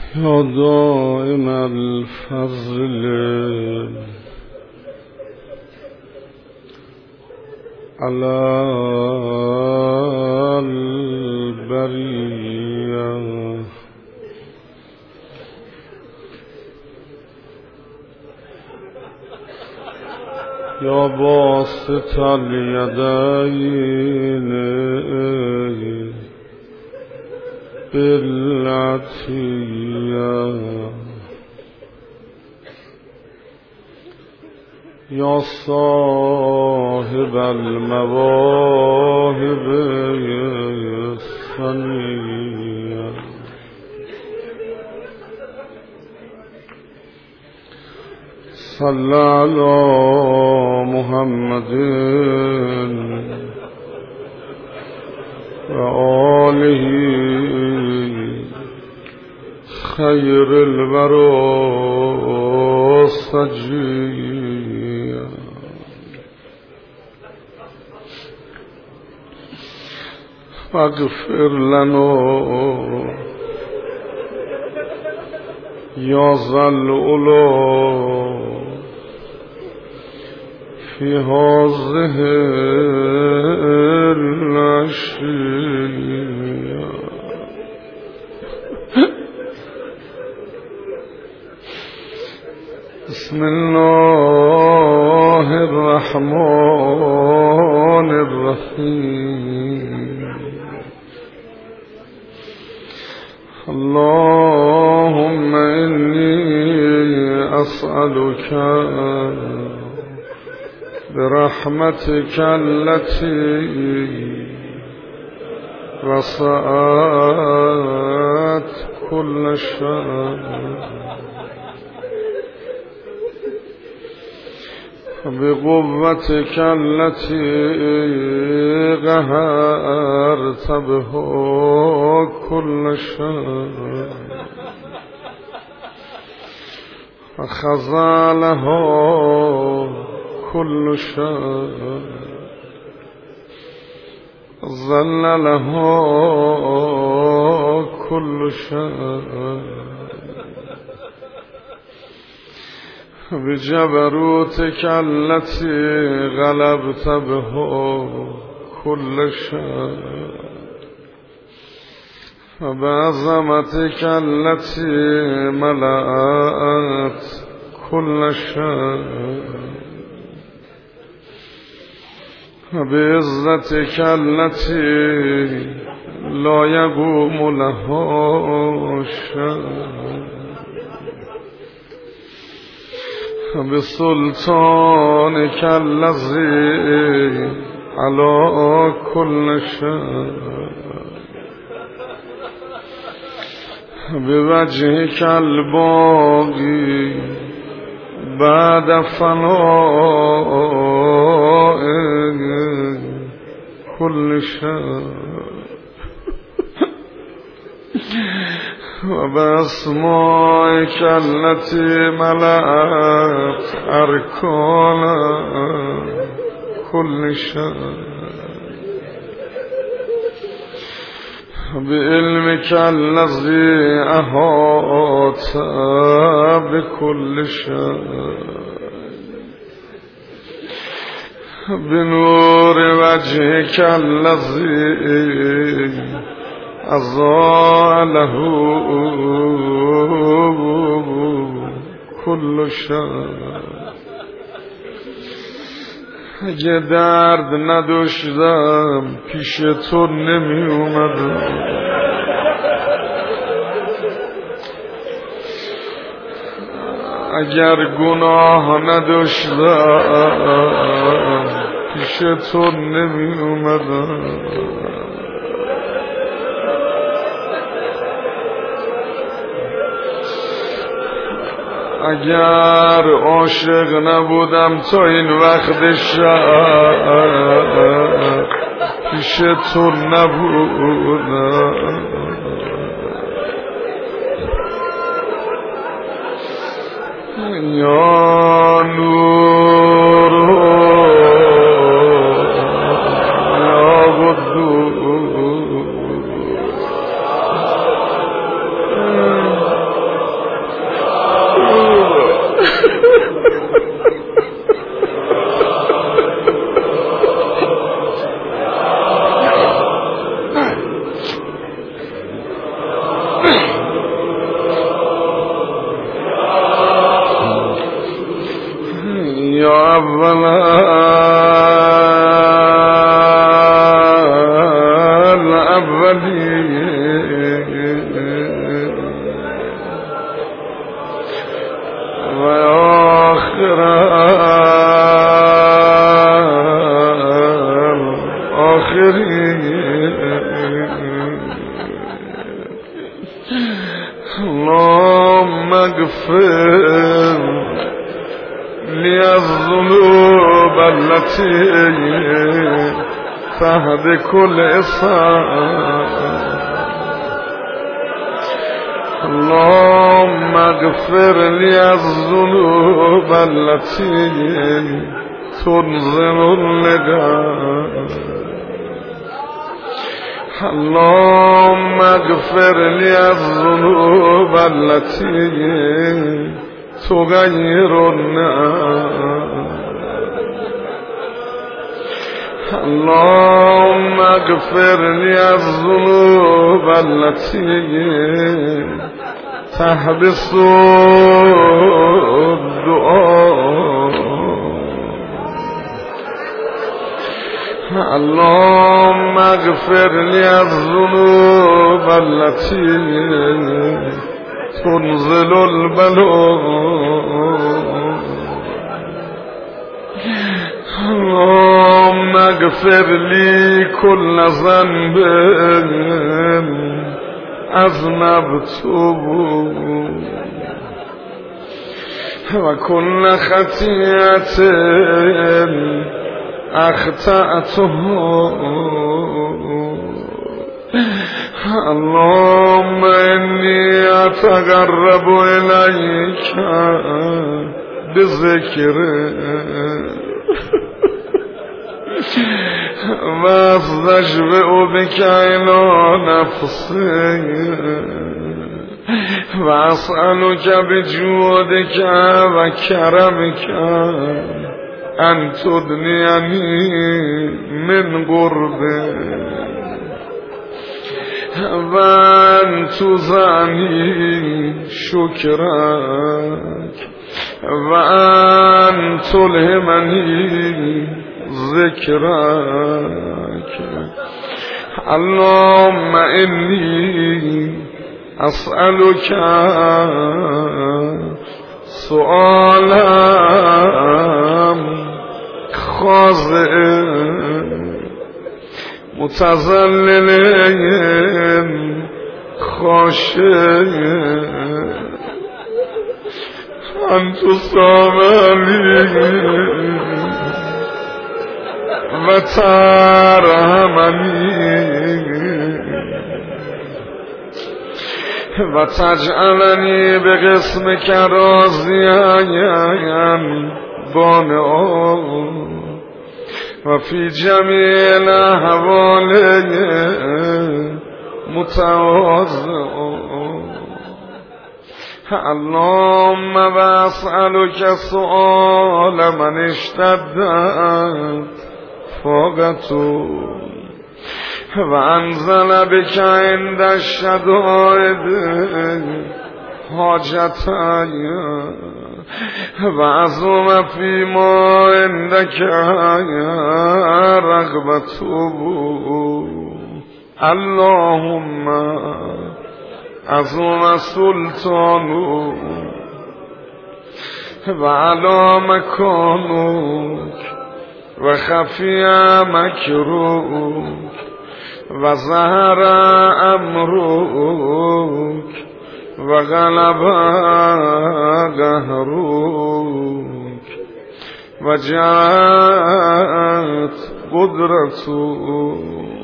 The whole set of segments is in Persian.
یا دائم الفضل علی البریه یا باسط الیدین بالعطیه یا صاحب المواهب الثنیه صلی علی محمد و آله خیر الورى سجیه فاغفر لنا یا ذا العلا فی هذه العشیه بسم الله الرحمن الرحیم اللهم انی اسألک برحمتك التي وسعت كل شيء بقوتك التي قهرت بها كل شيء فخذلها كل شيء ذللها كل شيء بجبروتك التي غلبت بها كل شيء وبعظمتك التي ملأت كل شيء وبعزتك التي لا يقوم لها شيء بسلطانك الذي على كل شيء بوجهك الباقي بعد فناء كل شيء وبأسمائك التي ملأت أركان كل شيء بعلمك الذي أحاط بكل شيء بنور وجهك الذي أضاء له كل شيء اگه درد نداشتم پیش تو نمی اومدم اگر گناه نداشتم پیش تو نمی اومدم اگر عاشق نبودم تا این وقت شب پیش تو نبودم یا نور یا قدوس يا أول الأولين ويا آخر الآخرين اللهم اغفر لي الذنوب التي تهدك الإصابة اللهم اغفر لي الذنوب التي تنزل اللقاء اللهم اغفر لي الذنوب التي تغير الناس اللهم اغفر لي الذنوب التي تحبس الدعاء اللهم اغفر لي الذنوب التي تنزل البلاء اللهم اغفر لي كل ذنب أذنبته وكل خطيئة أخطأته اللهم إني أتقرب إليك بذكرك واستشفع بك إلى نفسي وأسألك بجودك وكرمك أن تدنيني من قربك وأن تزاني شكرك وأن تلهمني ذكرك اللهم إني أسألك سؤالا خاضع متذلل خاشع أن تصامني وترحمني وتجعلني بقسمك راضيا قانعا وفي جميع الأحوال متواضعا اللهم وأسألك سؤال من اشتدت فوقته وأنزل بك عند الشدائد حاجتي وعظم فيما عندك رغبته اللهم عظم سلطانك وعلى مكانك وخفي مكروك وظهر أمرك وغلب قهرك وجاءت قدرتك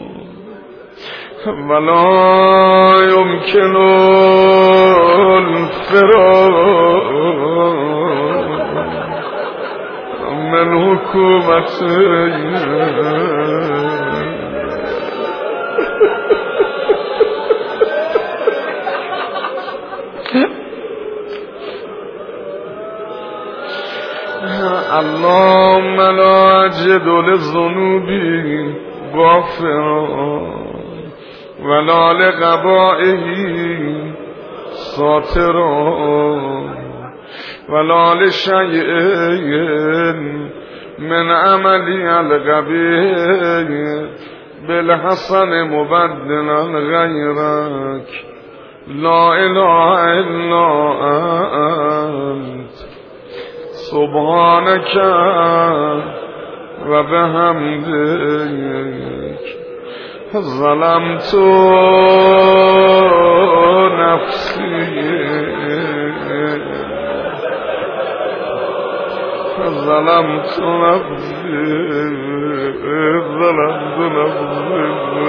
ولا يمكن الفرار من حكومتك اللهم لا أجد للذنوب غافرا ولا لقبائه ساتر ولا لشيء من عملي القبيح بالحسن مبدلا غيرك لا إله إلا أنت سبحانك وبحمدك ظلمت نفسي ظلمت نفسي ظلمت نفسي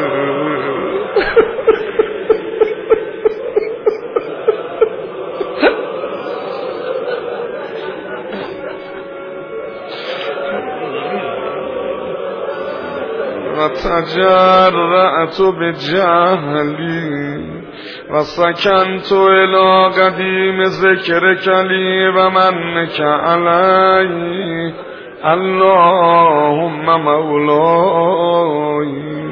وتجرأت بجهلي وسكنت إلى قديم ذكرك لي ومنك علي اللهم مولاي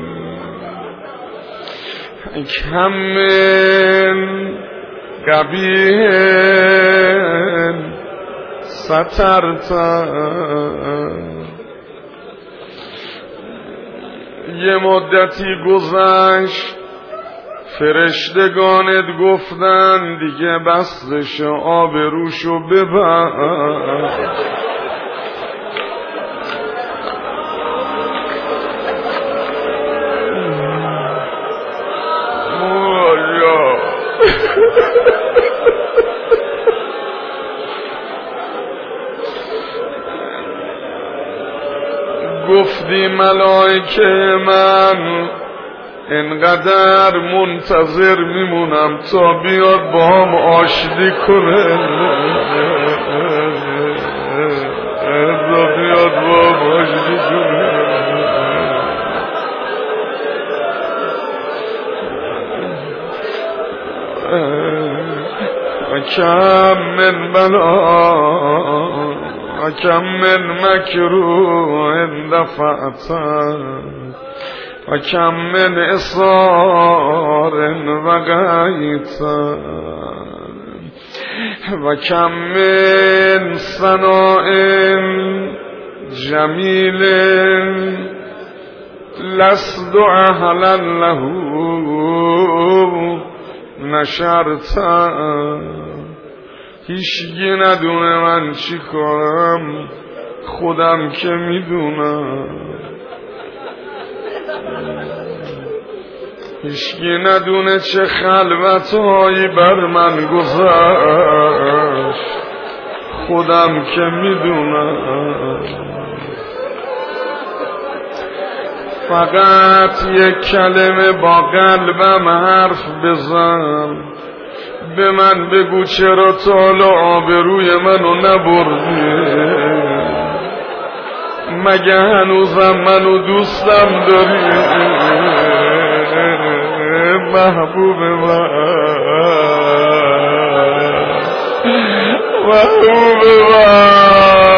كم من قبيح سترت یه مدتی گذشت فرشتگانت گفتن دیگه بستش آبروشو ببر گفتی ملائکه من اینقدر منتظر میمونم تا بیاد با هم آشتی کنه تا بیاد با هم آشتی کنه کم من بلا کم من مکروه دفعت و کم من اصرار و غیت و کم من ثناء جمیل لست اهلا له نشرت هیچگی ندونه من چی کنم خودم که میدونم هیچگی ندونه چه خلوتهایی بر من گذشت خودم که میدونم فقط یک کلمه با قلبم حرف بزن به من بگو چرا تا آبروی منو نبردی مگه هنوزم منو دوستم داری محبوب من محبوب من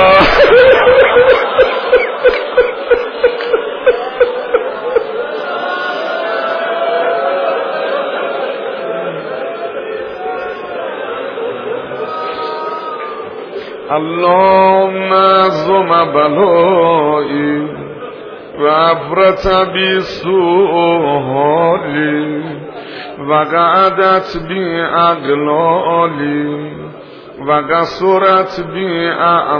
اللهم عظم بلائي وعبرت بي سوء حالي وقعدت بي أغلالي وقصرت بي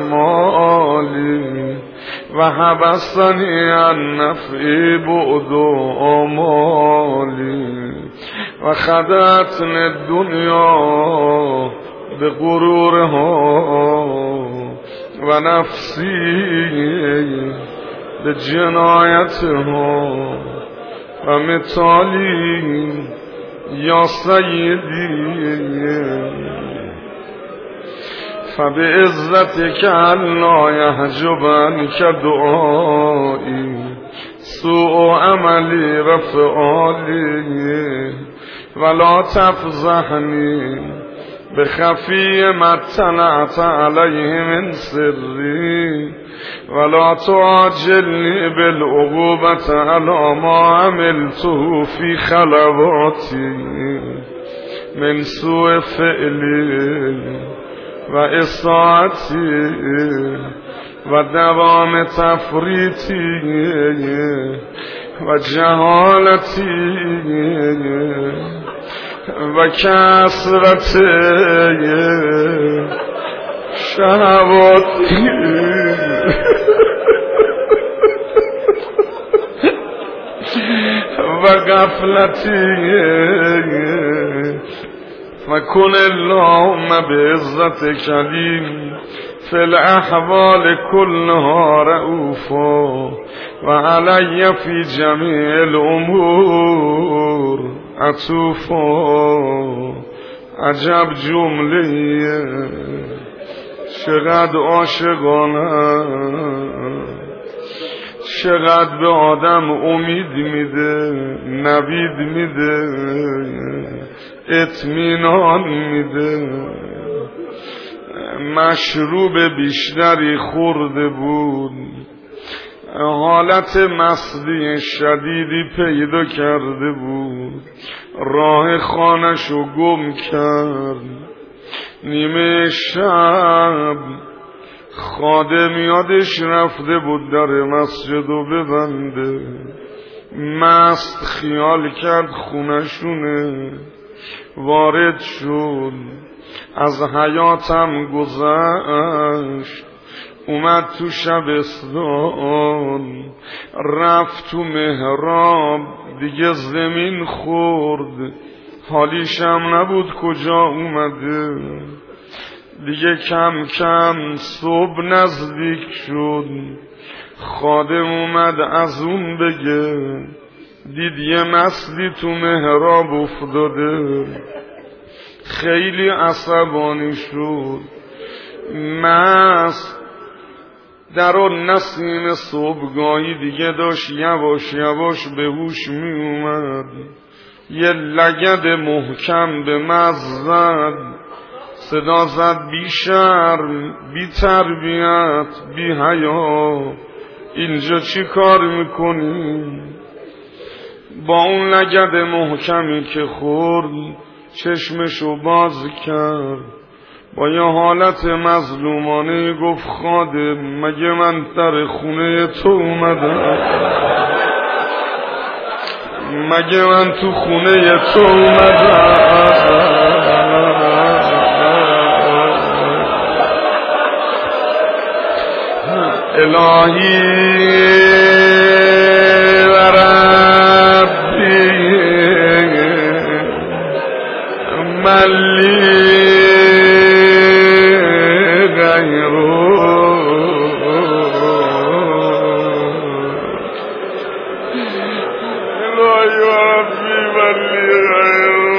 أعمالي وحبسني عن نفعي بعد آمالي وخدعتني الدنيا بغرورها و نفسی بجنایتها و مثالی یا سیدی فبعزتك لا يحجبنك دعائي سوء عملي وفعالي ولا تفضحني بخفي ما اطلعت عليه من سري ولا تعجلني بالعقوبة على ما عملته في خلواتي من سوء فعلی و اساعتی و دوام تفریطی و جهالتی و کثرت شهواتی و غفلتی و کن اللهم بعزت کلیم فی الاحوال كلها رؤوفا و علی فی جمیع الامور عطوفا. عجب جمله، چقدر عاشقانه، چقدر به آدم امید میده، نوید میده، اطمینان میده. مشروب بیشتری خورده بود، حالت مستی شدیدی پیدا کرده بود، راه خانه‌شو گم کرد. نیمه شب خادم یادش رفته بود در مسجدو ببنده، مست خیال کرد خونه‌شونه، وارد شد، از حیاتم گذشت، اومد تو شبستان، رفت تو محراب، دیگه زمین خورد، حالیشم نبود کجا اومده. دیگه کم کم صبح نزدیک شد، خادم اومد از اون بگه، دید یه مستی تو محراب افتاده، خیلی عصبانی شد. مست در اون نسیم صبحگاهی دیگه داشت یواش یواش به هوش می اومد، یه لگد محکم به مغز زد، صدا زد بی شرم، بی تربیت، بی حیا، اینجا چی کار میکنی؟ با اون لگد محکمی که خورد چشمشو باز کرد، با یه حالت مظلومانه گفت خادم مگه من در خونه تو اومدم؟ مگه من تو خونه تو اومدم؟ الهی و ربی ملی غیرو، الهی و ربی ملی غیرو.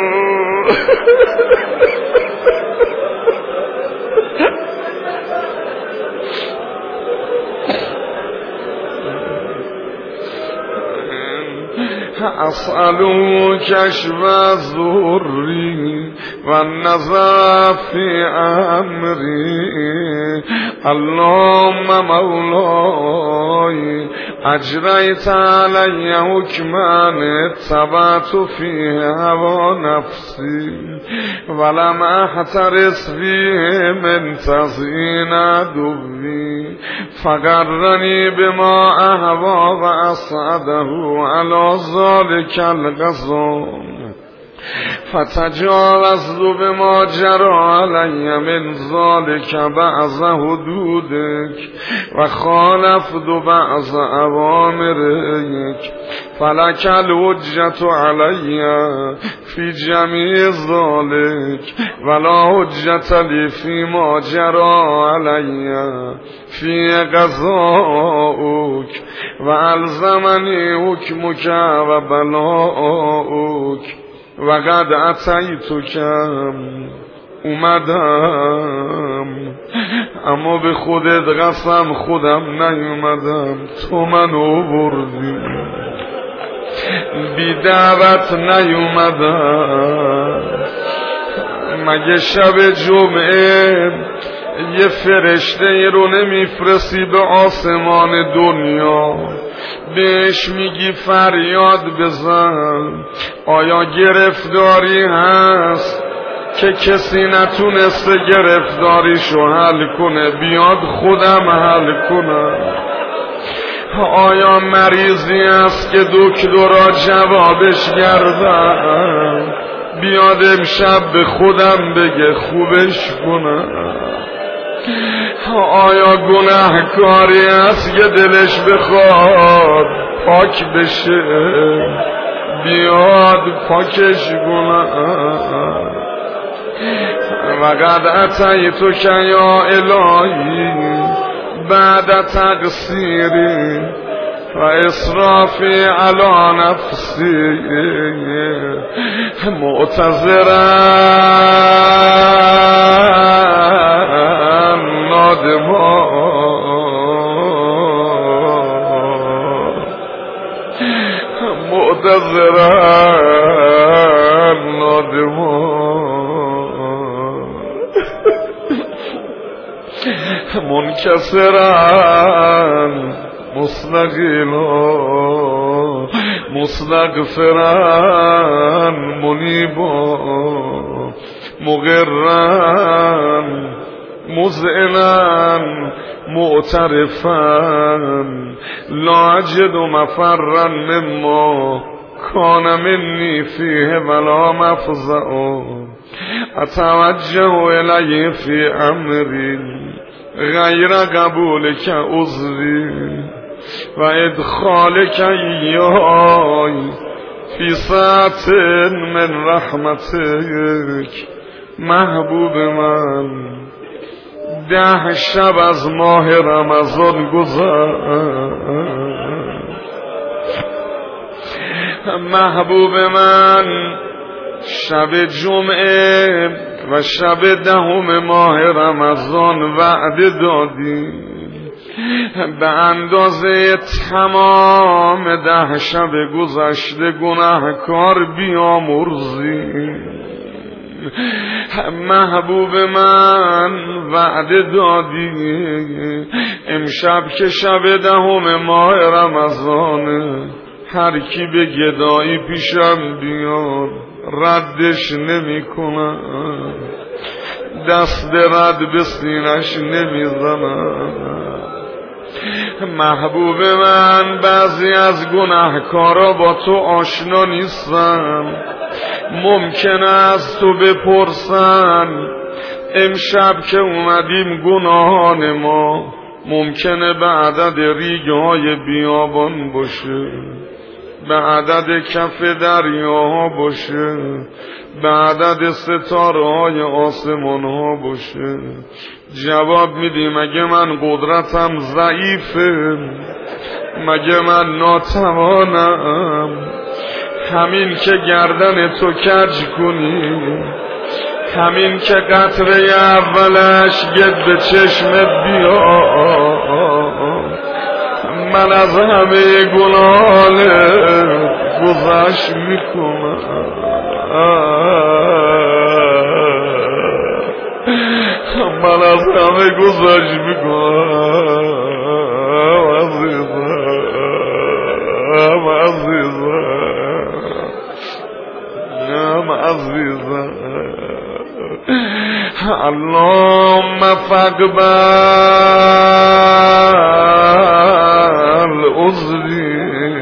اسألو کشف ذری و نظر فی امری، اللهم مولای اجریت علی حکما اتبعت فی هوا نفسی ولم احترس فیه من تزیین عدوی فقرنی بما اهوا و اسعده علی ذلک القضا فتجاوزت بما جرى علی من ذلك بعض حدودك و خالفت بعض اوامرك فلك الحجة علی فی جمیع ذلك ولا حجة لی فيما جرى علی فی قضاؤك و الزمنی حکمك و بلاؤك و قد اتیتکم اومدم اما به خودت قسم خودم نیومدم، تو منو بردی، بی دعوت نیومدم. مگه شب جمعه یه فرشته رو نمیفرستی به آسمان دنیا بهش میگی فریاد بزن. آیا گرفتاری هست که کسی نتونسته گرفتاریشو حل کنه؟ بیاد خودم حل کنم. آیا مریضی است که دکترها جوابش گردن؟ بیاد امشب به خودم بگه خوبش کنم. آیا گناهکاری است که دلش بخواد پاک بشه؟ بیاد پاکش کنم. وقد اتیتک یا الهی بعد تقصیری و اسرافی علی نفسی معتذرا نادما معتذرا نادما منکسران مستقیلا مستغفران منیبا مغران مذعنان معترفان لا اجد مفرا مما کان منی فیه ولا مفزع اتوجه الیه فی امری غیر قبول که عذری و ادخال که ایای فی ساعت من رحمتک. محبوب من 10 شب از ماه رمضان گذشت. محبوب من شب جمعه و شب 10 ماه رمضان وعده دادی به اندازه تمام 10 شب گذشته گناهکار بیامرزی. محبوب من وعده دادی امشب که شب 10 ماه رمضانه هر کی به گدایی پیشم بیاد ردش نمی کنم، دست رد به سینش نمی زنم. محبوب من بعضی از گناهکارا با تو آشنا نیستن، ممکنه از تو بپرسن امشب که اومدیم گناهان ما ممکنه به عدد ریگ‌های بیابان باشه، به عدد کف دریاها باشه، به عدد ستاره‌های آسمان‌ها باشه. جواب میدی مگه من قدرتم ضعیفه؟ مگه من ناتوانم؟ همین که گردن تو کج کنی، همین که قطره اولش گد به چشمت بیاد، من از همه گناهان گذشت میکنم. من از همه گذشت میکنم عزیزم، عزیزم. اللهم فاقبل عذری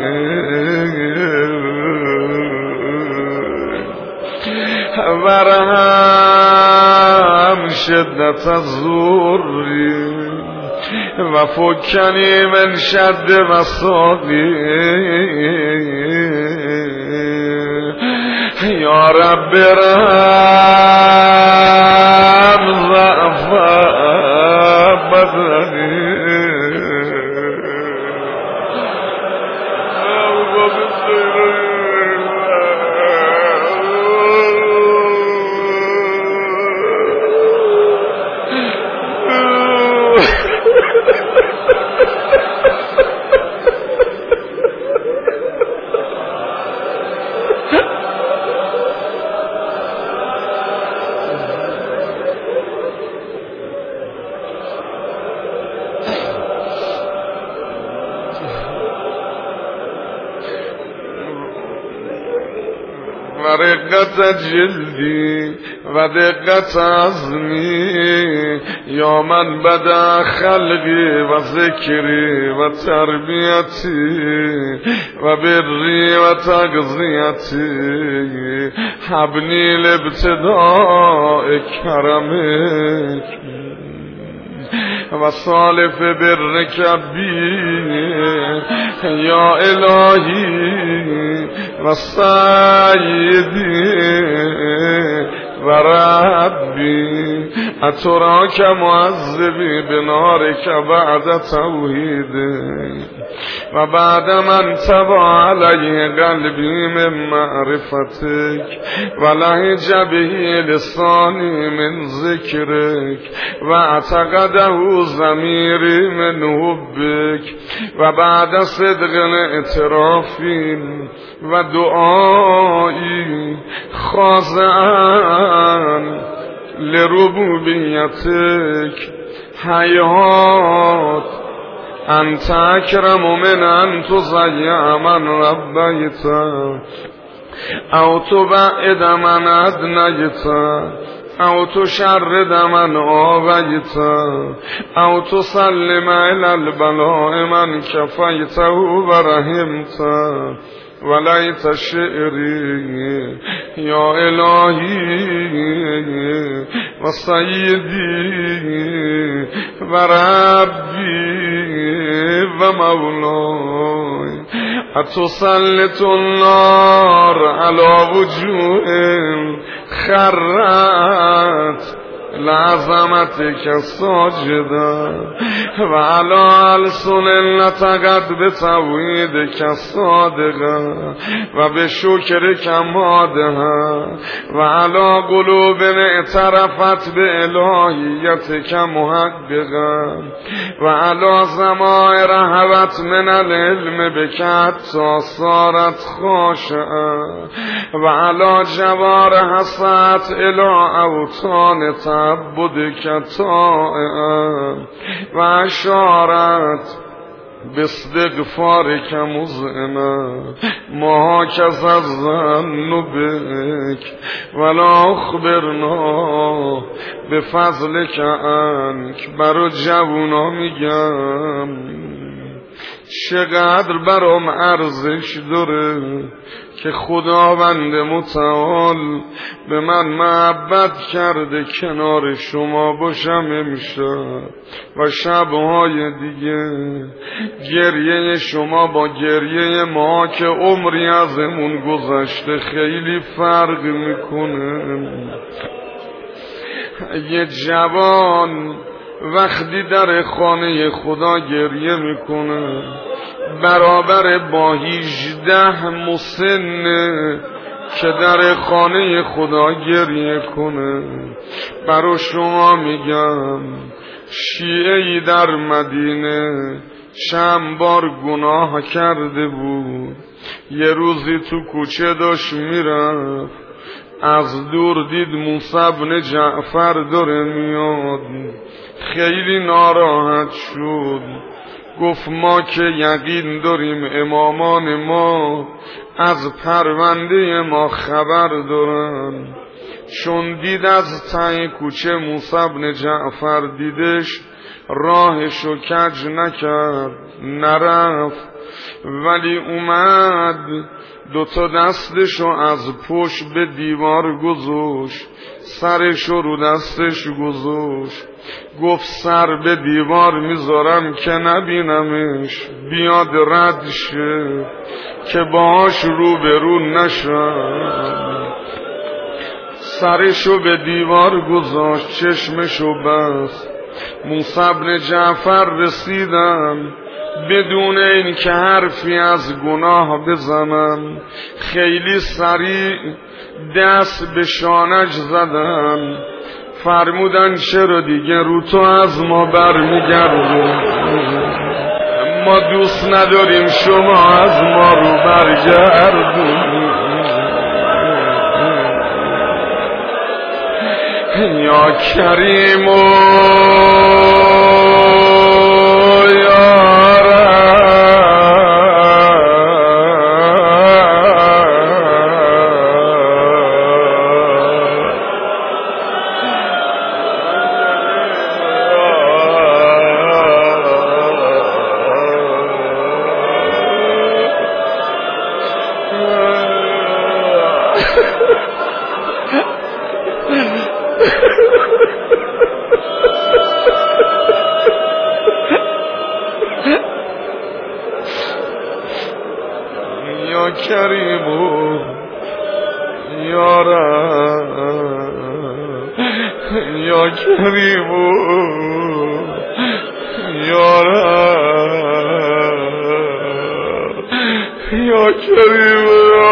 ورحم شدت الضری و فکنی من شد وصابی. یا رب رحم ضعف بدنی. و رقت جلدی و دقت عزمی یا من بدا خلقی و ذکری و تربیتی و بری و تغذیتی حبنی لابتداء کرمک و صالف برک بی یا الهی و سیدی و ربی اتراک معذبی بنارک بعد توحیدی و بعد من تبع علیه قلبی من معرفتک و لهج به لسانی من ذکرک و اعتقده ضمیری من حبک و بعد صدق اعترافین و دعایی خاضعا لربوبیتک حیات انت اکرم من ان تضیع من ربیت او تبعد من ادنیت او تشرد من آویت او تسلم الى البلاء من کفیته و رحمت ولیت شعری یا الهی و سیدی و ربی و مولای اتسلط النار علی وجوه خرت لعظمتك ساجدا و علی السن نطقت بتوحیدك صادقا و بشکرك مادها و علی قلوب اعترفت بالهیتك محققا و علی ضمائر هوت من العلم بك حتی صارت خاشعا و علی جوارح سعت الى اوطان تعبدك طائعا و اشارت باستغفارك مذعنا ما هكذا الظن بك ولا اخبرنا بفضلك عنك. برو جوونا میگم چقدر برام ارزش داره که خداوند متعال به من محبت کرده کنار شما باشم امشب و شبهای دیگه. گریه شما با گریه ما که عمری ازمون گذشته خیلی فرق میکنه. یه جوان وقتی در خانه خدا گریه میکنه برابر با 18 مسن که در خانه خدا گریه کنه. برای شما میگم شیعه‌ای در مدینه چند بار گناه کرده بود. یه روزی تو کوچه داشت میرفت، از دور دید موسی بن جعفر داره میاد، خیلی ناراحت شد. گفت ما که یقین داریم امامان ما از پرونده ما خبر دارن. چون دید از ته کوچه موسی بن جعفر دیدش، راهشو کج نکرد، نرفت، ولی اومد دوتا دستشو از پشت به دیوار گذاشت، سرشو رو دستش گذاشت، گفت سر به دیوار میذارم که نبینمش، بیاد رد شه که باهاش رو به رو نشم. سرشو به دیوار گذاشت، چشمشو بست. موسی بن جعفر رسیدن بدون این که حرفی از گناه بزنن، خیلی سریع دست به شانش زدن، فرمودن چرا دیگه رو تو از ما برمیگردی؟ ما دوست نداریم شما از ما رو برگردونی. یا کریم و کریم یا رب یا کریم یا رب یا کریم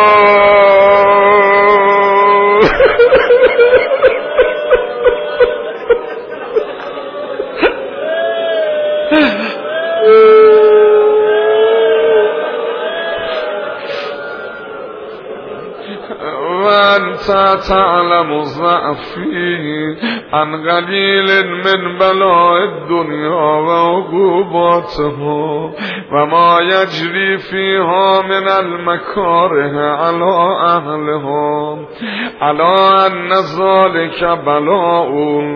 وانت تعلم ضعفي عن قليل من بلاء الدنيا وعقوباتها وما يجري فيها من المكاره على أهلها على أن ذلك بلاء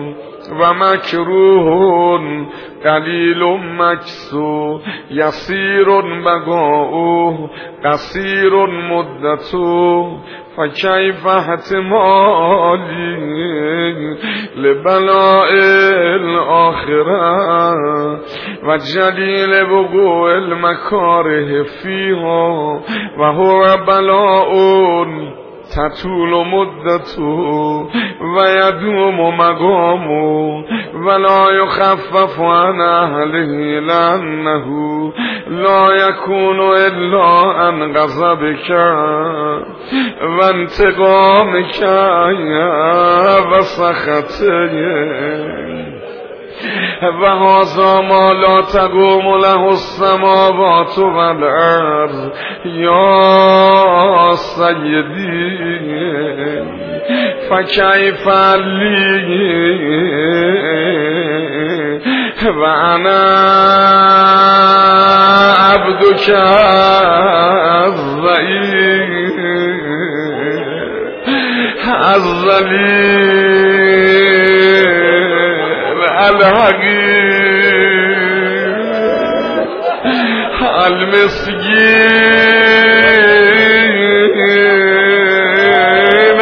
ومكروه قلیل مکسو یسیر بقاؤه قصیر مدته فکیف احتمالی لبلاء الاخره و جلیل وقوع المکاره فیها و هو بلاء تطول مدته و یدوم مقامه ولا يخفف عن اهله لانه لا يكون الا عن غضبك و انتقامك و سخطك و هذا ما لا تقوم له السماوات والارض یا سیدی فکیف لی و انا عبدک الذلیل الحقیر المسکین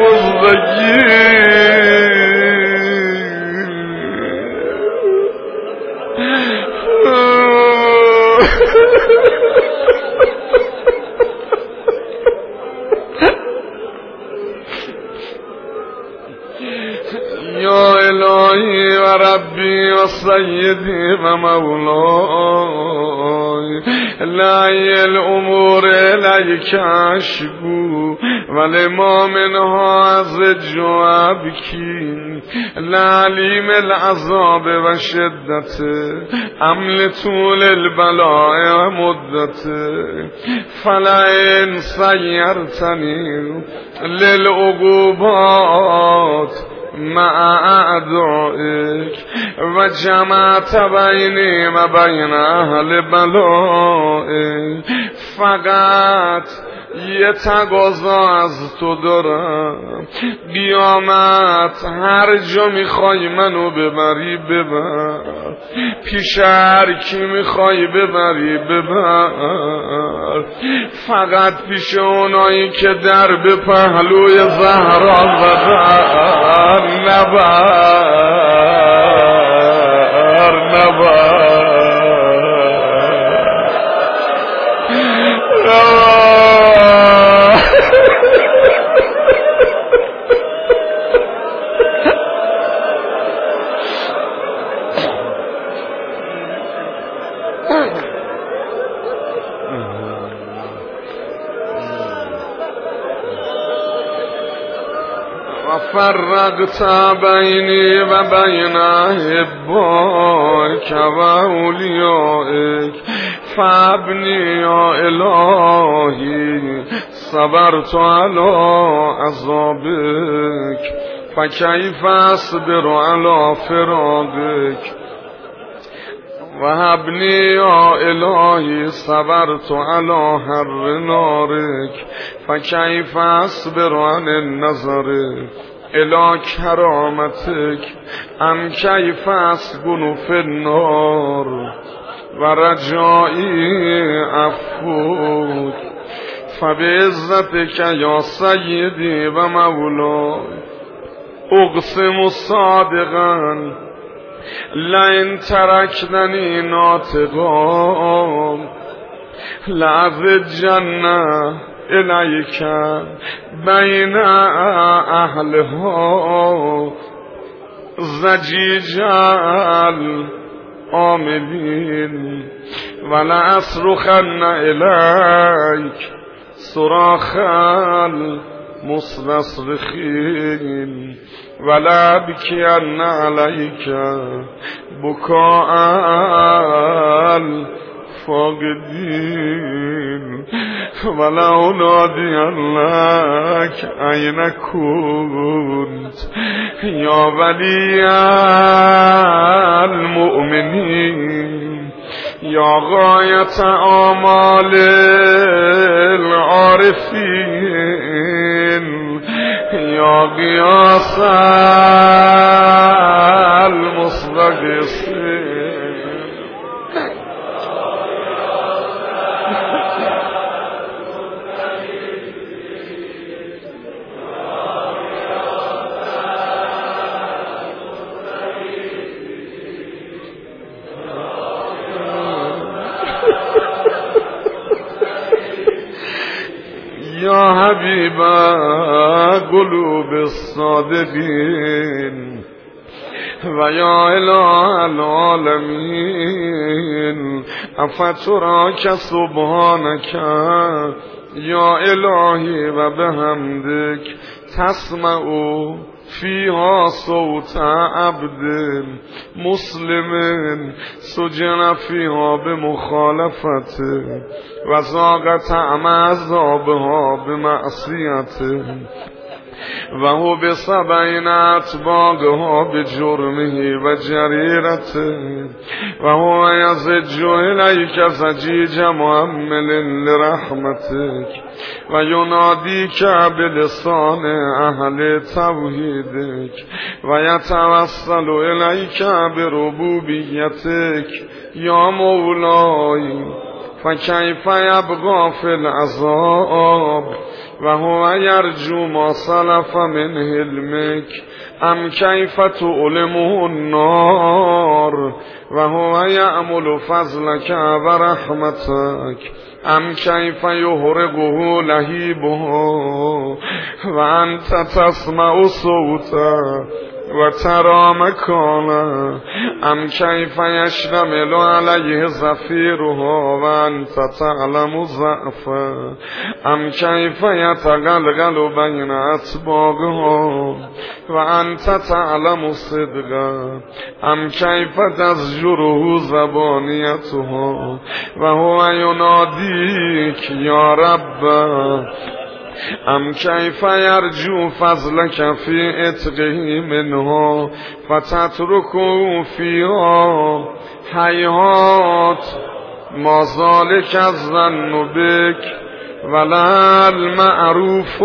یا الهی و ربی و سیدی و مولای لعی الامور الیک اشکو ولما منها ازج و ابکی لعلیم العذاب و شدت عمل طول البلاء و مدت فلئن سیرتنی للعقوبات مع اعدائك و جمعت بینی و بین اهل بلائک فقط یه تقاضا از تو دارم قیامت هر جا میخوای منو ببری ببر پیش هر کی میخوای ببری ببر فقط پیش اونایی که در به پهلوی زهرا زدن نبر فرقت بینی و بین احبائک و اولیائک فابنی یا الهی صبرت علی عذابک فکیف اصبر علی فراقک و هبنی یا الهی صبرت علی حر نارک فکیف اصبر عن النظر الى کرامتک ام کیف اسکن فی النار و رجائی عفوک فبعزتک یا سیدی و مولای اقسم صادقا لئن ترکنی ناطقا لأذجن الیک بین اهلها زجیج العاملین ولا اصرخن الیک صراخ المستصرخین ولا بکین علیک بکاء الفاقدین ولا انادین لک این کنت یا ولی المؤمنین یا غایت آمال العارفین یا قیاس المستغیثین. یا حبیب قلوب الصادقین و یا اله العالمین افتراک سبحانک یا الهی و بحمدک تسمع فیها صوت عبد مسلم سجن فیها بمخالفته و ذاق طعم عذابها بمعصیته و هو بسبعین اطباقها بجرمه و جریرته و هو یزج الیک زجیج محمل لرحمتک و ینادیک بلسان اهل توحیدک و یتوسل الیک بربوبیتک یا مولای فکیف یبقی فی العذاب و هو یرجو ما سلف من حلمک ام کیف تعلمه النار و هو یعمل فضلک و رحمتک ام کیف یحرقه لهیبها و انت تسمع صوته و ترى مکانه ام کیف یشتمل علیه زفیرها و انت تعلم ضعفه ام کیف یتقلقل بین اطباقها و انت تعلم صدقه ام کیف تزجره زبانیتها و هو ینادیک یا رب ام کیف یرجو فضلک فی عتقه منها فتترکه فیها حیات ما ذلک الظن بک ولا المعروف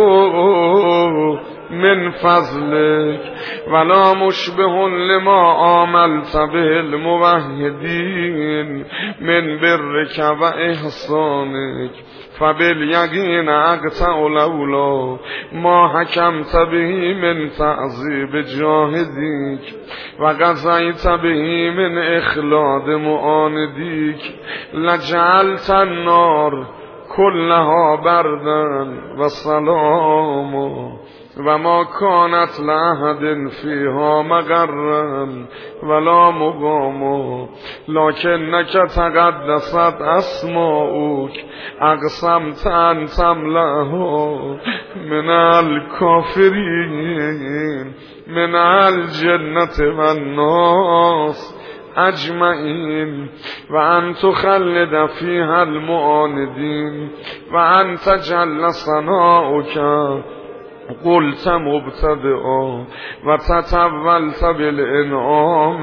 من فضلک ولا مشبه لما عاملت به الموحدین من برک و احسانک فبالیقین اقطع لولا ما حکمت به من تعذیب جاهدیک و قضیت به من اخلاد معاندیک لجعلت النار کلها بردن و سلام و ما کانت لأحد فیها مقرا ولا مقام لکنک تقدست اسماؤک اقسمت ان تملأها من الکافرین من الجنة و الناس اجمعین و ان تخلد فیها المعاندین و ان تجل ثناؤک قلت مبتدئا و تطولت بالانعام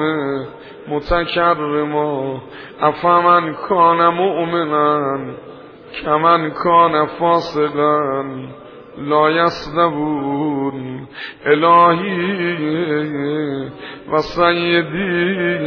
متکرما افمن کان مؤمنا کمن کان فاسقا لا یستوون. الهی و سیدی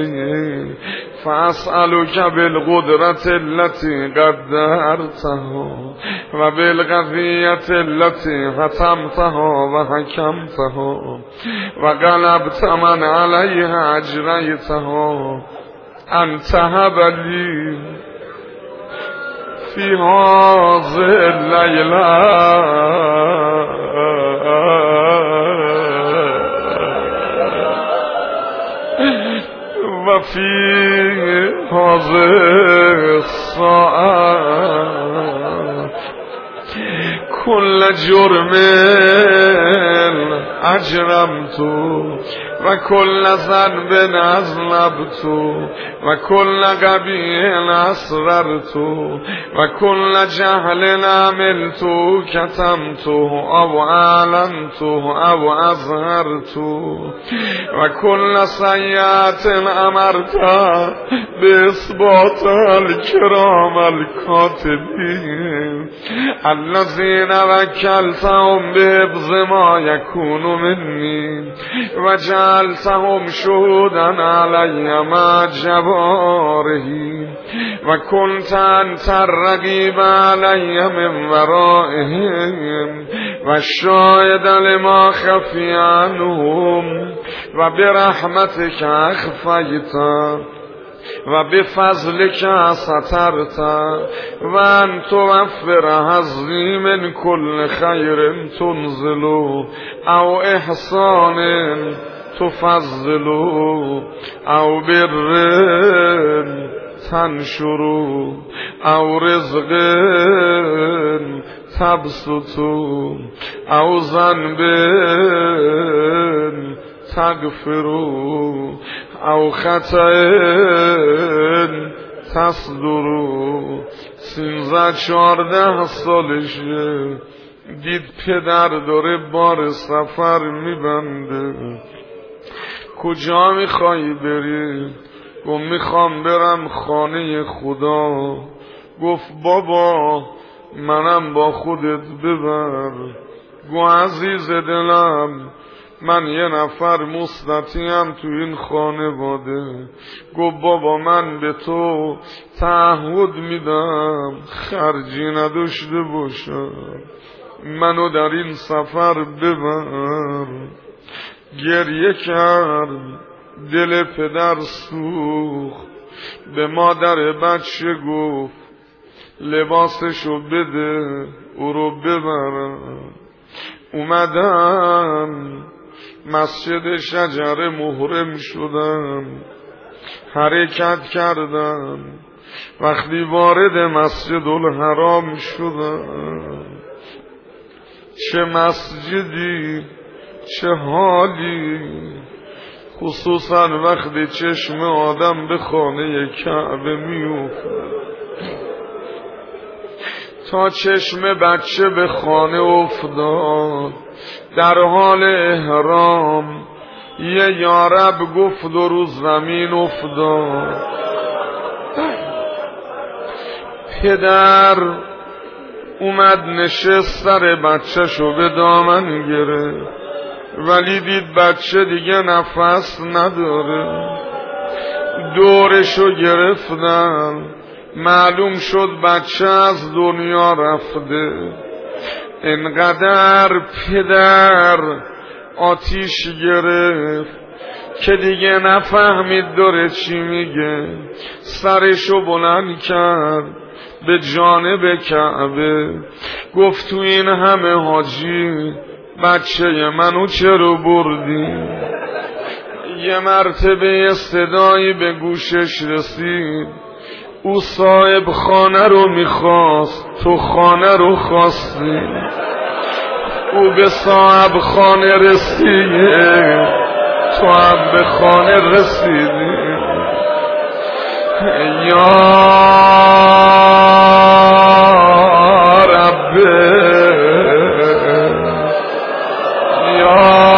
فاسألک بالقدرت التي قدرتها و بالقضیت التي حتمتها و حکمتها و قلبت من علیها اجریتها ان تهب لی فی هذه اللیله و فی هذه الساعه کل جرم اجرمت و کل ذنب اذنبت و کل قبیح اسررت و کل جهل عملت کتمت او اعلنت او اظهرت و کل سیئت امرت باثبات الکرام الکاتبین الذین وکلتهم بحفظ ما یکون منی و جعلتهم شهودا علی مع جوارحی و کنت انت الرقیب علی من ورائهم و الشاهد لما خفی عنهم و برحمتک اخفیت و بفضلک سترت و ان توفر حظی من کل خیر تنزل او احسان تفضل او بر تنشر او رزق تبسط او ذنب تغفر او خطأ تصدر 13-14 سالشه دید پدر داره بار سفر میبنده. کجا میخوایی بری؟ گفت میخوام برم خانه خدا. گفت بابا منم با خودت ببر. گفت عزیز دلم من یه نفر مستطیعم تو این خانواده. گفت بابا من به تو تعهد میدم خرجی نداشته باشم، منو در این سفر ببر. گریه کرد، دل پدر سوخت. به مادر بچه گفت لباسشو بده او رو ببرم. اومدن مسجد شجره محرم شدن، حرکت کردن. وقتی وارد مسجد الحرام شدن، چه مسجدی، چه حالی، خصوصا وقتی چشم آدم به خانه کعبه میوفت. تا چشم بچه به خانه افتاد در حال احرام، یه یارب گفت و رو زمین افتاد. پدر اومد نشست سر بچه شو به دامن گرفت، ولی دید بچه دیگه نفس نداره. دورشو گرفتن، معلوم شد بچه از دنیا رفته. انقدر پدر آتیش گرفت که دیگه نفهمید داره چی میگه. سرشو بلند کرد به جانب کعبه، گفت تو این همه حاجی بچه منو چرا بردی؟ یه مرتبه صدایی به گوشش رسید، او صاحب خانه رو میخواست، تو خانه رو خواستی. او به صاحب خانه رسیده، تو هم به خانه رسیدی. یا رب، یا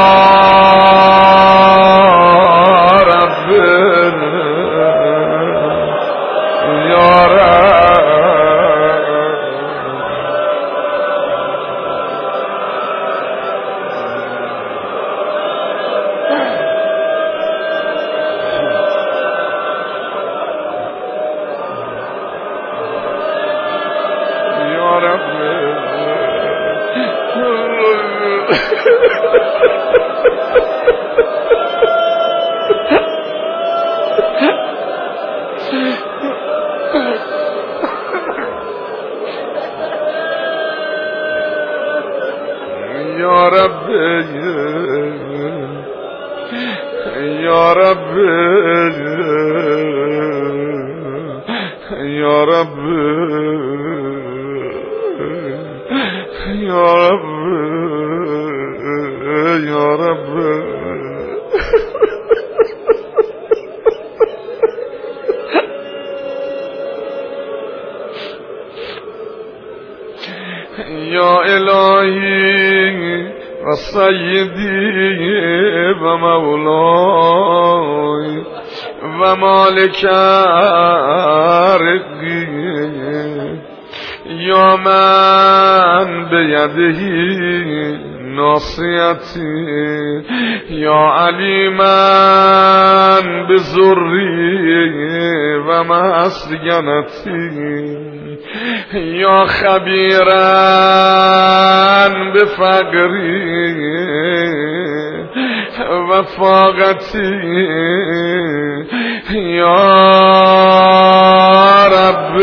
یا رب یا رب یا رب یا رب یا الهی و سیدی و مولای و مالک رقی یا من بیدهی ناصیتی یا علیمن بزری و مسکنتی یا خبیرن بفقری و فاقتی یا رب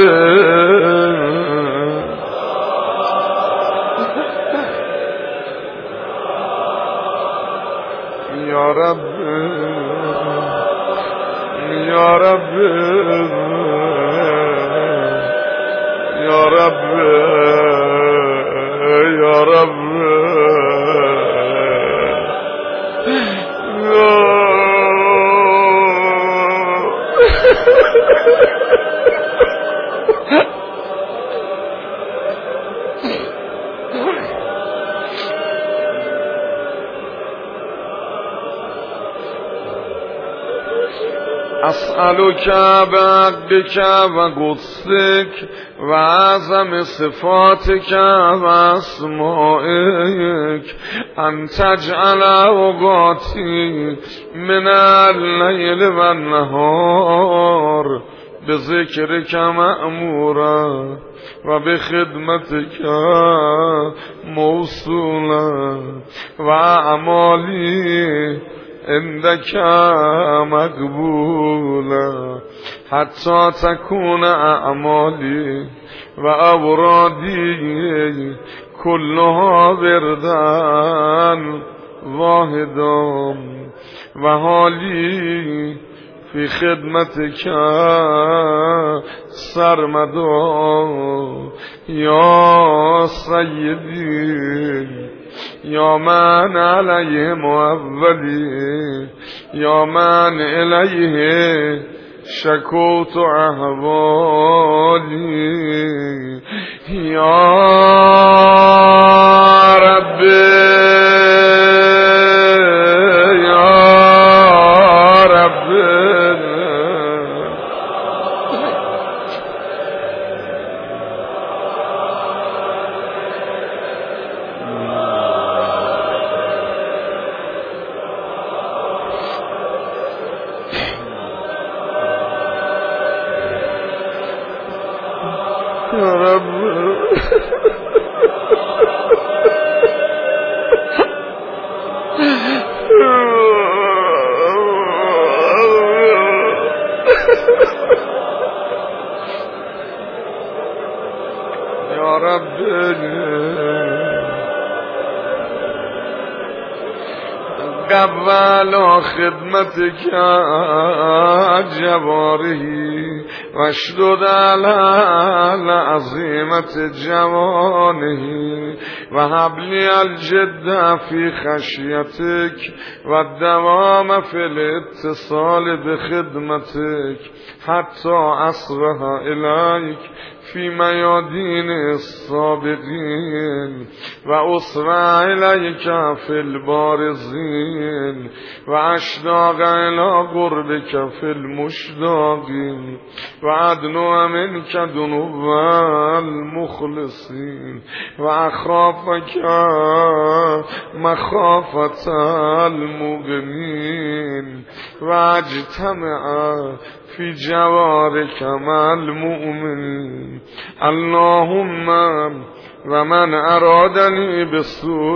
یا رب یا رب یا رب یا رب اسألك بعدك وقدسك وعظم صفاتك واسمائك أن تجعل أوقاتي من الليل والنهار بذكرك مأمورا وبخدمتك موصولا وأعمالي عندك مقبولا حتى تكون أعمالي وأورادي كلها وردا واحدا وحالي في خدمتك سرمدا يا سيدي یا من علیه مولی یا من الیه شکوت احوالی یا رب یا رب یا رب یا رب قبل خدمتك جوارحي واشدد على عظيمة جوانه وهب لي الجد في خشيتك والدوام في الاتصال بخدمتك حتى أصبح إليك في ميادين السابقين وأسرع إليك في البارزين وأشتاق إلى قربك في المشتاقين وأدنو منك دنو المخلصين وأخافك مخافة المؤمنين وأجتمع في جوارك مع المؤمنين اللهم ومن أرادني بسوء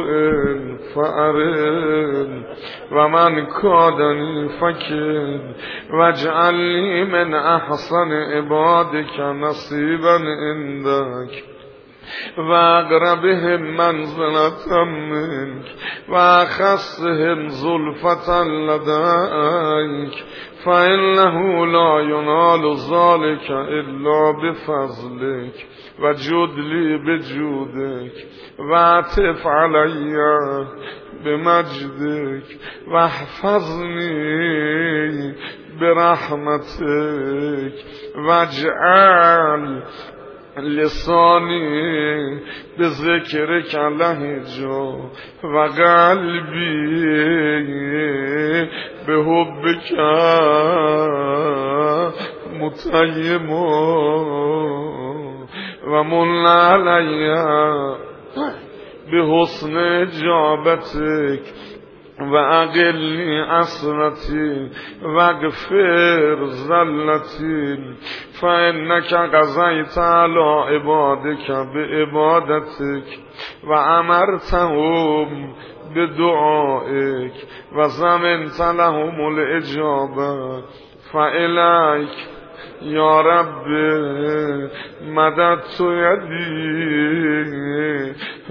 فأرد ومن كادني فكد واجعل لي من أحسن عبادك نصيبا عندك و اقربهم منزلة منك و اخصهم زلفة لديك فإنه لا ينال ذلك إلا بفضلك و جدلی بجودك و عطف علی بمجدك و احفظنی برحمتك و اجعل لسانی بذکرک لهجا و قلبی بحبک متیما و من علی بحسن اجابتک و اقلنی عصرتی و اغفر زلتی فانک قضیت علی عبادک بعبادتک و امرتهم بدعائک و ضمنت لهم الاجابه فالیک یا رب مددت یدی و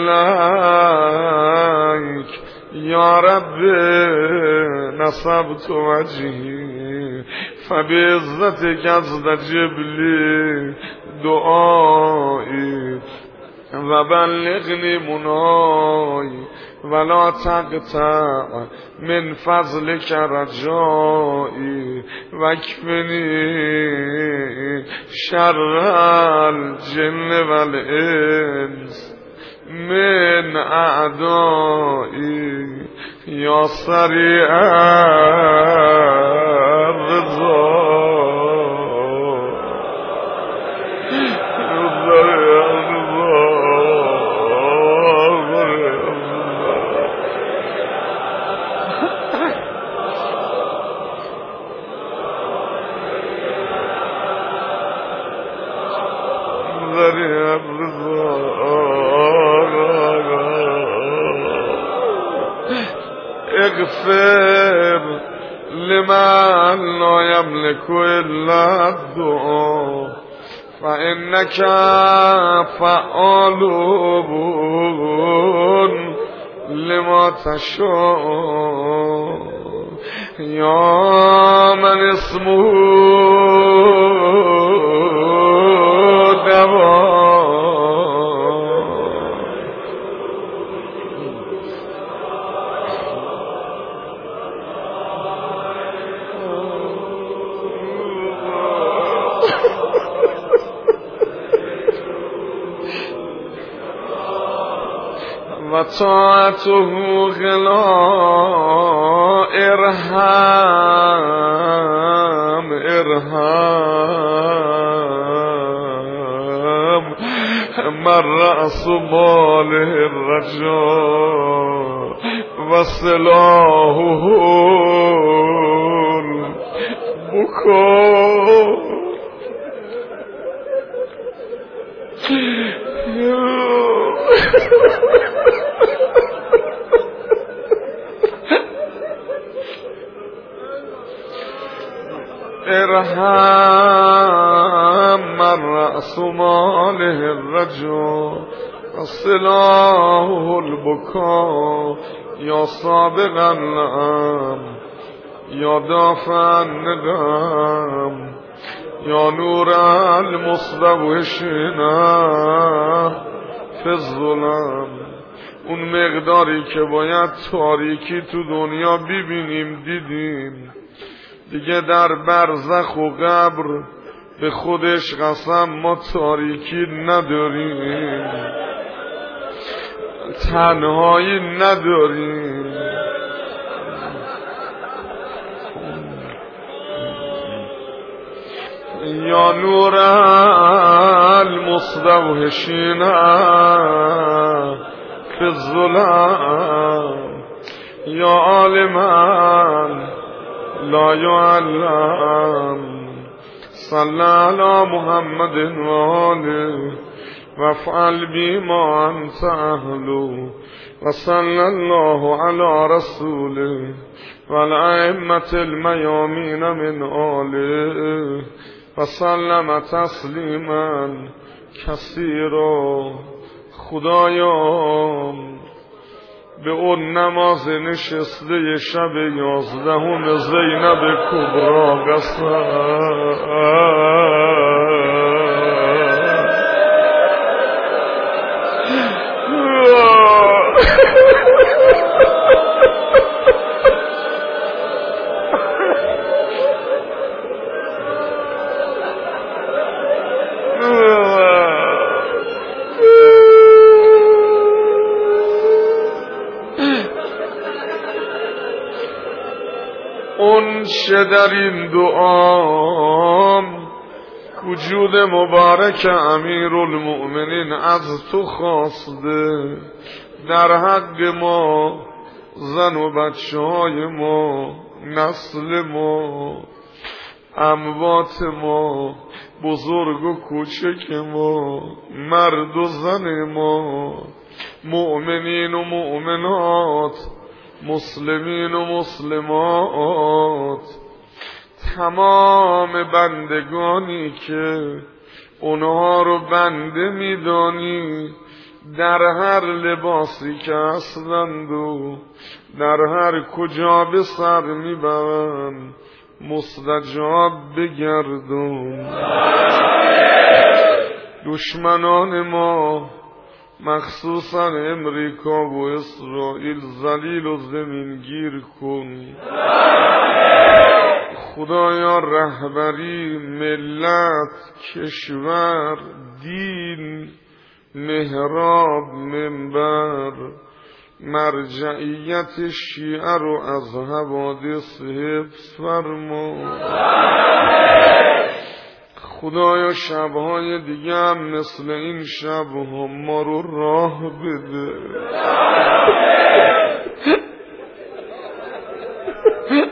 الیک یا رب نصبت وجهی فبعزتک استجب لی دعایی و بلغنی منای ولا تقطع من فضلک رجایی واکفنی شر الجن والانس من اعدایی یا سریع الرضا اغفر لمن لا يملك الا الدعاء فانك فعال لما تشاء یا من اسمه دوا و طاعته غلا ارحم من رأس ماله الرجاء و سلاحه البكاء ارحم من رأس ماله الرجاء وسلاحه البكاء یا سابق النعم یا دافع الندم یا نور المستوحشین فی الظلم. اون مقداری که باید تاریکی تو دنیا ببینیم دیدیم دیگه، در برزخ و قبر به خودش قسم ما تاریکی نداریم، تنهایی نداریم. یا نور المستوحشین فی الظلم یا عالما لا يعلم صلی علی محمد و آله وافعل بما انت اهله و صلی الله علی رسوله و الائمة المیامین من آله و سلم تسلیما کثیرا. خدایا به اون نماز نشسته شب 11 زینب کبرا قسم. اون چه در این دعام وجود مبارک امیرالمؤمنین از تو خواسته در حق ما، زن و بچه های ما، نسل ما، اموات ما، بزرگ و کوچک ما، مرد و زن ما، مؤمنین و مؤمنات، مسلمین و مسلمات، تمام بندگانی که اونها رو بنده میدانی در هر لباسی که هستند و در هر کجا به سر میبرند مستجاب بگردون. دشمنان ما مخصوصا امریکا و اسرائیل ذلیل و زمینگیر کن. خدایا رهبری، ملت، کشور، دین، محراب، منبر، مرجعیت شیعه رو از حوادث حفظ فرما. خدایا شبهای دیگه هم مثل این شبها ما رو راه بده.